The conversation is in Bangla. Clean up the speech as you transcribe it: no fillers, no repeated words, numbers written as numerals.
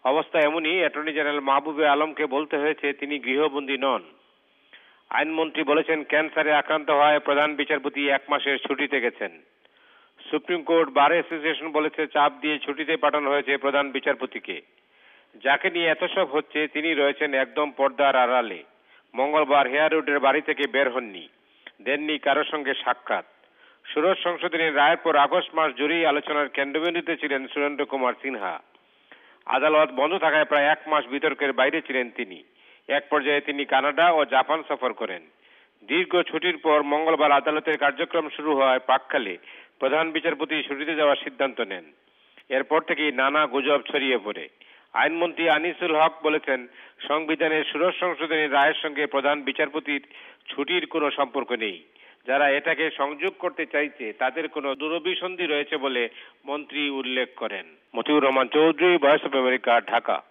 অবস্থা এমনই, অ্যাটর্নি জেনারেল মাহবুবে আলমকে বলতে হয়েছে তিনি গৃহবন্দী নন। আইনমন্ত্রী বলেছেন ক্যান্সারে আক্রান্ত হওয়ায় প্রধান বিচারপতি 1 মাসের ছুটিতে গেছেন। সুপ্রিম কোর্ট বার অ্যাসোসিয়েশন বলেছে চাপ দিয়ে ছুটিতে পাঠানো হয়েছে প্রধান বিচারপতিকে। যাকে নিয়ে এত সব হচ্ছে তিনি রয়েছেন একদম পর্দার আড়ালে। মঙ্গলবার হেয়ার রোডের বাড়ি থেকে বের হননি, দেননি কারোর সঙ্গে সাক্ষাৎ। ষোড়শ সংশোধনী রায়ের পর আগস্ট মাস জুড়েই আলোচনার কেন্দ্রবিন্দুতে ছিলেন সুরেন্দ্র কুমার সিনহা। আদালত বন্ধ থাকায় প্রায় 1 মাস বিতর্কের বাইরে ছিলেন তিনি। এক পর্যায়ে তিনি কানাডা ও জাপান সফর করেন। দীর্ঘ ছুটির পর মঙ্গলবার আদালতের কার্যক্রম শুরু হওয়ায় প্রাক্কালে প্রধান বিচারপতি ছুটিতে যাওয়ার সিদ্ধান্ত নেন। এরপর থেকেই নানা গুজব ছড়িয়ে পড়ে। আইনমন্ত্রী আনিসুল হক বলেছেন সংবিধানের ষোড়শ সংশোধনীর রায়ের সঙ্গে প্রধান বিচারপতির ছুটির কোনো সম্পর্ক নেই। যারা এটাকে সংযোগ করতে চাইছে তাদের কোনো দুরভিসন্ধি রয়েছে বলে মন্ত্রী উল্লেখ করেন। Motiur Rahman Chowdhury, voice of America, Dhaka.